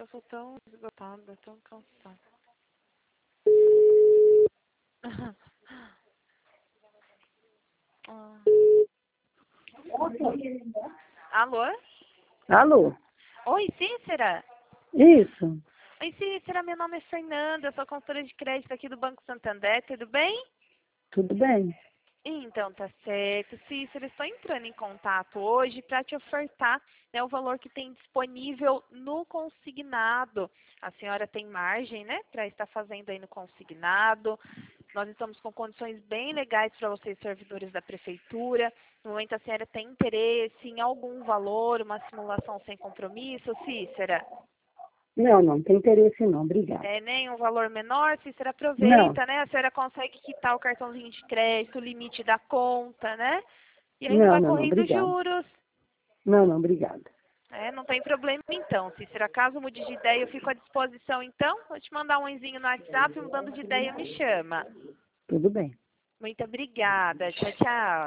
tô tão esgotada, tão cansada. Ah. Alô? Alô? Oi, Cícera? Isso, Oi, Cícera, meu nome é Fernanda, eu sou consultora de crédito aqui do Banco Santander, tudo bem? tudo bem? Então, tá certo. Cícera, estou entrando em contato hoje para te ofertar, né, o valor que tem disponível no consignado. A senhora tem margem, né, para estar fazendo aí no consignado. Nós estamos com condições bem legais para vocês, servidores da prefeitura. No momento, a senhora tem interesse em algum valor, uma simulação sem compromisso, Cícera? Não, não tem interesse não, obrigada. Nem um valor menor, Cícera, Não, aproveita, né? A senhora consegue quitar o cartãozinho de crédito, o limite da conta, né? E aí não não, vai não, não, correndo obrigada. juros. Não, não, obrigada. Não tem problema então, Cícera. Caso mude de ideia, eu fico à disposição então. Vou te mandar um oizinho no WhatsApp, mudando de ideia, me chama. Tudo bem. Muito obrigada. Tchau, tchau.